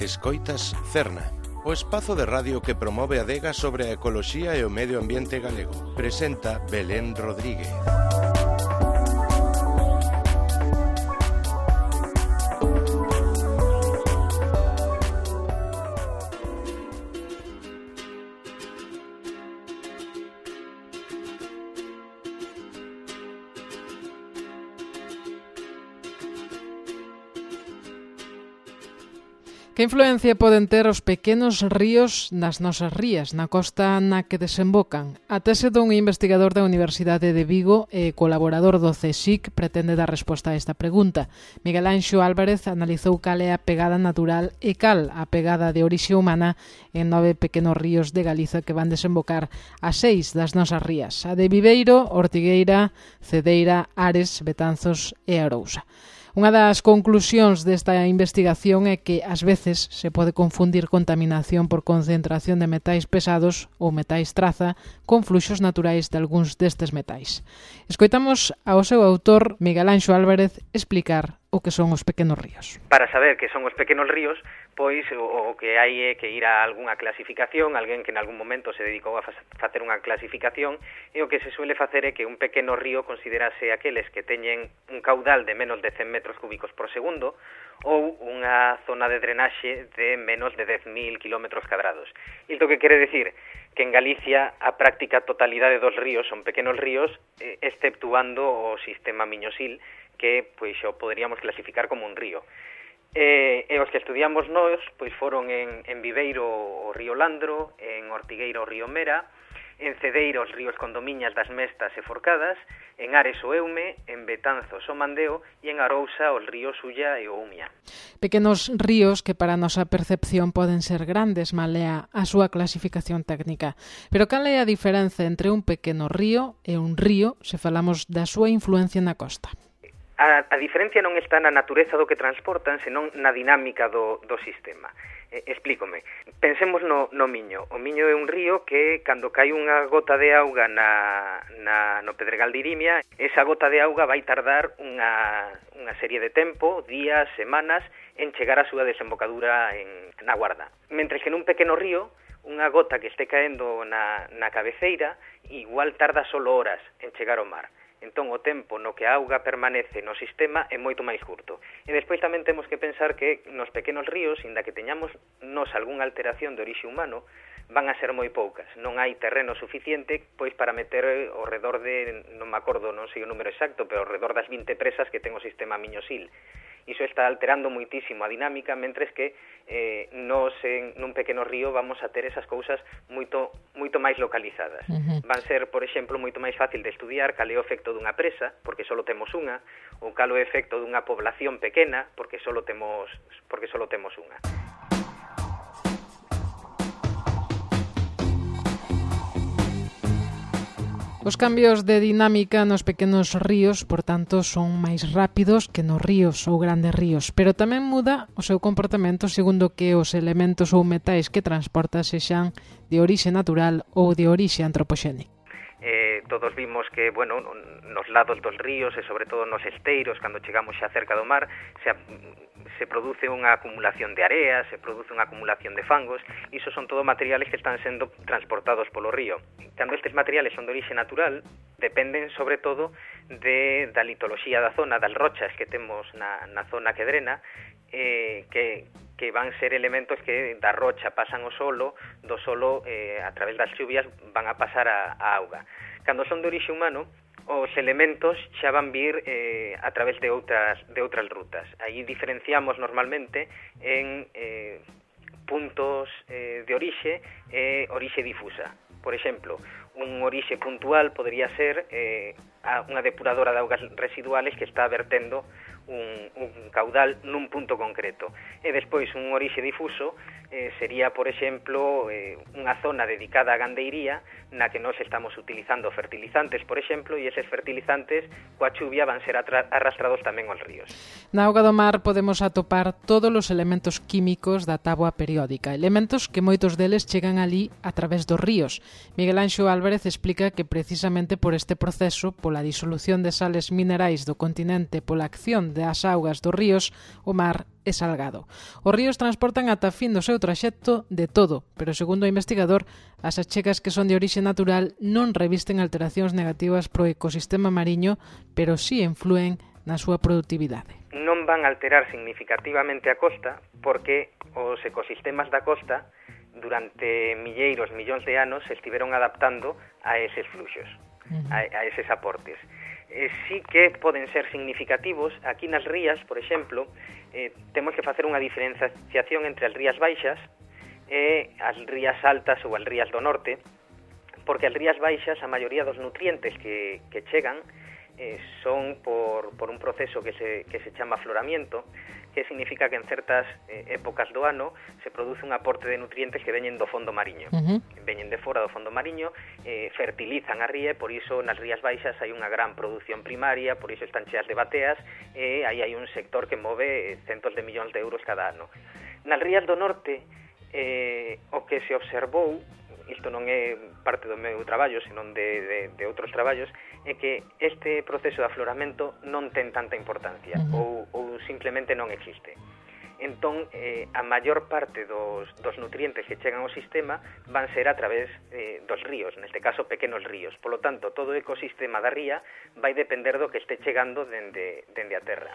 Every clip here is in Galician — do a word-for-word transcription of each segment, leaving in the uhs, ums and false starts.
Escoitas Cerna, o espazo de radio que promove a adega sobre a ecoloxía e o medio ambiente galego. Presenta Belén Rodríguez. Que influencia poden ter os pequenos ríos nas nosas rías, na costa na que desembocan? A tese dun investigador da Universidade de Vigo e colaborador do CSIC pretende dar resposta a esta pregunta. Miguel Anxo Álvarez analizou cal é a pegada natural e cal a pegada de orixe humana en nove pequenos ríos de Galiza que van desembocar a seis das nosas rías, a de Viveiro, Ortigueira, Cedeira, Ares, Betanzos e Arousa. Unha das conclusións desta investigación é que ás veces se pode confundir contaminación por concentración de metais pesados ou metais traza con fluxos naturais de algúns destes metais. Escoitamos ao seu autor, Miguel Anxo Álvarez, explicar o que son os pequenos ríos. Para saber que son os pequenos ríos, pois o, o que hai é que ir a algunha clasificación, alguén que en algún momento se dedicou a facer unha clasificación, e o que se suele facer é que un pequeno río considerase aqueles que teñen un caudal de menos de cen metros cúbicos por segundo ou unha zona de drenaxe de menos de dez mil kilómetros cadrados. Isto que quere decir que en Galicia a práctica totalidade dos ríos son pequenos ríos, eh, exceptuando o sistema Miñosil, que pois o poderíamos clasificar como un río. E, e os que estudiamos nós pois foron en, en Viveiro o río Landro, en Ortigueira o río Mera, en Cedeira os ríos Condomiñas das Mestas e Forcadas, en Ares o Eume, en Betanzos o Mandeo e en Arousa os ríos Ulla e o Umia. Pequenos ríos que para a nosa percepción poden ser grandes malea a súa clasificación técnica. Pero cal é a diferenza entre un pequeno río e un río se falamos da súa influencia na costa? A, a diferencia non está na natureza do que transportan, senón na dinámica do, do sistema. Eh, explícome. Pensemos no, no Miño. O Miño é un río que, cando cae unha gota de auga na, na, no Pedregal de Irimia, esa gota de auga vai tardar unha, unha serie de tempo, días, semanas, en chegar á súa desembocadura en, na Guarda. Mentres que nun pequeno río, unha gota que este caendo na, na cabeceira, igual tarda solo horas en chegar ao mar. Entón, o tempo no que a auga permanece no sistema é moito máis curto. E despois tamén temos que pensar que nos pequenos ríos, inda que teñamos nos algunha alteración de orixe humano, van a ser moi poucas. Non hai terreno suficiente pois para meter ao redor de, non me acordo, non sei o número exacto, pero ao redor das vinte presas que ten o sistema Miñosil. Iso está alterando moitísimo a dinámica, mentres que eh, nos en nun pequeno río vamos a ter esas cousas moito moito máis localizadas. Uh-huh. Van ser, por exemplo, moito máis fácil de estudiar cal é o efecto dunha presa, porque só temos unha, ou cal é o efecto dunha población pequena, porque só temos porque só temos unha. Os cambios de dinámica nos pequenos ríos, por tanto, son máis rápidos que nos ríos ou grandes ríos, pero tamén muda o seu comportamento segundo que os elementos ou metais que transporta sexan de orixe natural ou de orixe antropoxénico. Eh, todos vimos que, bueno, nos lados dos ríos e sobre todo nos esteiros, cando chegamos xa cerca do mar, se, se produce unha acumulación de area, se produce unha acumulación de fangos, e iso son todo materiales que están sendo transportados polo río. Cando estes materiales son de orixe natural, dependen sobre todo de, da litoloxía da zona, das rochas que temos na, na zona que drena, eh, que, que van ser elementos que da rocha pasan ao solo, do solo eh, a través das lluvias van a pasar a, a auga. Cando son de orixe humano, os elementos xa van vir eh, a través de outras, de outras rutas. Aí diferenciamos normalmente en eh, puntos eh, de orixe e orixe difusa. Por exemplo, un orixe puntual podría ser eh, unha depuradora de augas residuales que está vertendo un, un caudal nun punto concreto. E despois un orixe difuso eh, sería, por exemplo, eh, unha zona dedicada á gandeiría na que nós estamos utilizando fertilizantes, por exemplo, e eses fertilizantes coa chuvia van ser arrastrados tamén aos ríos. Na auga do mar podemos atopar todos os elementos químicos da táboa periódica, elementos que moitos deles chegan ali a través dos ríos. Miguel Anxo Álvarez explica que precisamente por este proceso, pola disolución de sales minerais do continente, pola acción das augas dos ríos, o mar é salgado. Os ríos transportan ata fin do seu traxecto de todo, pero segundo o investigador, as achegas que son de orixe natural non revisten alteracións negativas pro ecosistema mariño, pero sí influen na súa productividade. Non van a alterar significativamente a costa porque os ecosistemas da costa durante milleiros, millóns de anos se estiveron adaptando a eses fluxos, uh-huh. a, a eses aportes. Eh, sí que poden ser significativos. Aquí nas rías, por exemplo, eh, temos que facer unha diferenciación entre as rías baixas e as rías altas ou as rías do norte, porque as rías baixas, a maioría dos nutrientes que, que chegan eh, son por, por un proceso que se, que se chama afloramiento, que significa que en certas eh, épocas do ano se produce un aporte de nutrientes que veñen do fondo mariño. Uh-huh. Veñen de fora do fondo mariño, eh, fertilizan a ría, e por iso nas rías baixas hai unha gran produción primaria, por iso están cheas de bateas, e aí hai un sector que move centos de millóns de euros cada ano. Nas rías do norte, eh, o que se observou, isto non é parte do meu traballo, senón de, de, de outros traballos, é que este proceso de afloramento non ten tanta importancia, uh-huh. ou, ou simplemente non existe. Entón, eh, a maior parte dos, dos nutrientes que chegan ao sistema van ser a través eh, dos ríos, neste caso pequenos ríos. Polo tanto, todo o ecosistema da ría vai depender do que este chegando dende, dende a terra.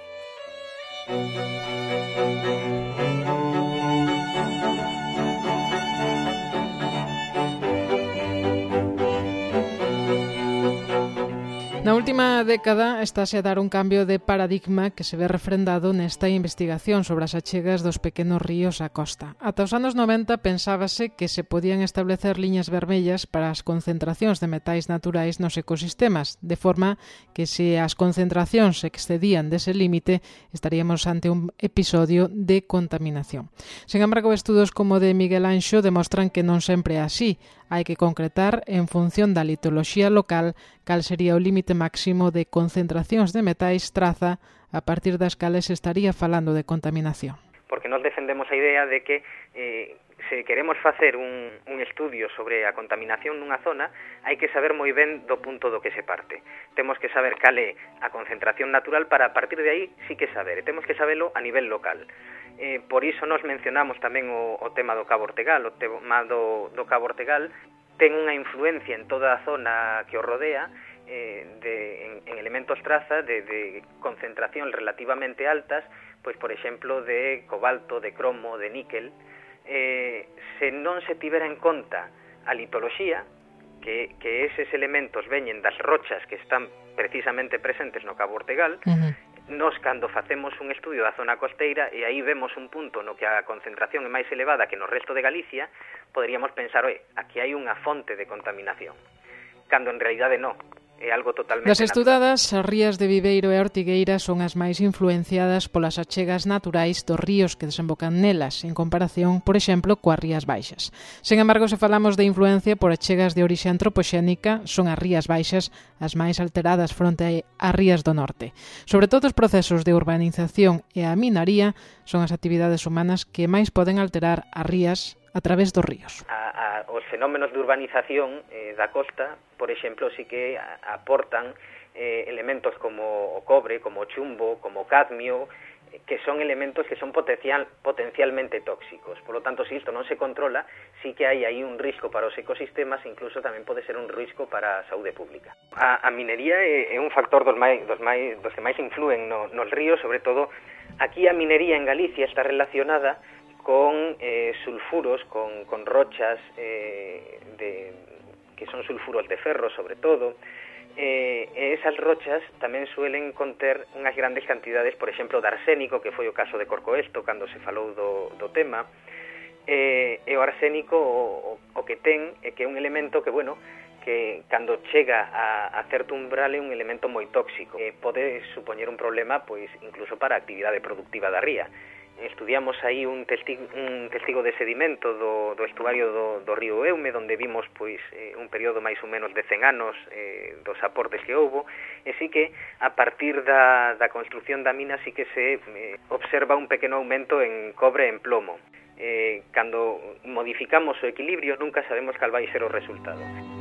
Na última década estáse a dar un cambio de paradigma que se ve refrendado nesta investigación sobre as achegas dos pequenos ríos á costa. Ata os anos noventa pensábase que se podían establecer liñas vermellas para as concentracións de metais naturais nos ecosistemas, de forma que se as concentracións excedían dese límite estaríamos ante un episodio de contaminación. Sen embargo, estudos como o de Miguel Anxo demostran que non sempre é así. Hai que concretar, en función da litoloxía local, cal sería o límite máximo de concentracións de metais traza a partir das cales estaría falando de contaminación. Porque nós defendemos a idea de que eh, se queremos facer un, un estudio sobre a contaminación nunha zona, hai que saber moi ben do punto do que se parte. Temos que saber cal é a concentración natural para a partir de aí sí que saber, e temos que sabelo a nivel local. Eh, por iso nos mencionamos tamén o, o tema do Cabo Ortegal. O tema do, do Cabo Ortegal ten unha influencia en toda a zona que o rodea eh, de, en, en elementos traza de, de concentración relativamente altas, pois por exemplo de cobalto, de cromo, de níquel. Eh, se non se tivera en conta a litoloxía, que, que eses elementos veñen das rochas que están precisamente presentes no Cabo Ortegal, uh-huh. Nos, cando facemos un estudio da zona costeira e aí vemos un punto no que a concentración é máis elevada que no resto de Galicia, poderíamos pensar, oi, aquí hai unha fonte de contaminación, cando en realidade non. É algo totalmente das estudadas, as rías de Viveiro e Ortigueira son as máis influenciadas polas achegas naturais dos ríos que desembocan nelas, en comparación, por exemplo, coas rías baixas. Sen embargo, se falamos de influencia por achegas de orixe antropoxénica, son as rías baixas as máis alteradas fronte ás rías do norte. Sobre todo os procesos de urbanización e a minaría son as actividades humanas que máis poden alterar as rías a través dos ríos. A, a, os fenómenos de urbanización eh, da costa, por exemplo, sí que a, aportan eh, elementos como o cobre, como o chumbo, como o cadmio, eh, que son elementos que son potencial, potencialmente tóxicos. Por lo tanto, se isto non se controla, sí que hai aí un risco para os ecosistemas, incluso tamén pode ser un risco para a saúde pública. A, a minería é, é un factor dos, máis, dos, máis, dos que máis influen no, nos ríos, sobre todo aquí a minería en Galicia está relacionada con eh, sulfuros, con, con rochas eh, de, que son sulfuros de ferro, sobre todo. Eh, e esas rochas tamén suelen conter unhas grandes cantidades, por exemplo, de arsénico, que foi o caso de Corcoesto, cando se falou do, do tema. Eh, e o arsénico o, o que ten é que é un elemento que, bueno, que cando chega a, a certo umbral é un elemento moi tóxico. Eh, pode supoñer un problema, pois, incluso para a actividade productiva da ría. Estudiamos aí un testigo, un testigo de sedimento do, do estuario do, do río Eume, donde vimos pois eh, un período máis ou menos de cen anos eh, dos aportes que houbo, e sí que a partir da, da construción da mina sí que se eh, observa un pequeno aumento en cobre e en plomo. Eh, cando modificamos o equilibrio nunca sabemos cal vai ser o resultado.